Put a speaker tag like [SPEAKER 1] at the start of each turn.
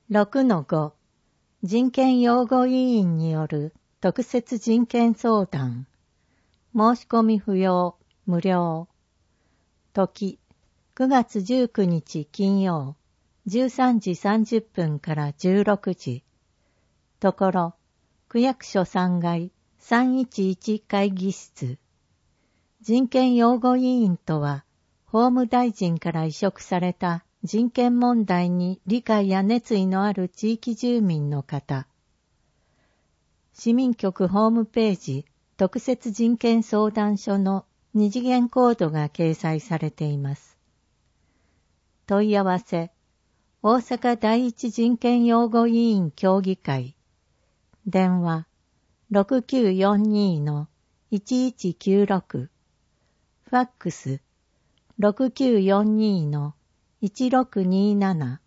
[SPEAKER 1] 6-5 人権擁護委員による特設人権相談。申し込み不要、無料。時、9月19日金曜、13時30分から16時。ところ、区役所3階311会議室。人権擁護委員とは、法務大臣から委嘱された人権問題に理解や熱意のある地域住民の方。市民局ホームページ特設人権相談所の二次元コードが掲載されています。問い合わせ、大阪第一人権擁護委員協議会。電話、6942-1196。ファックス、6942-1627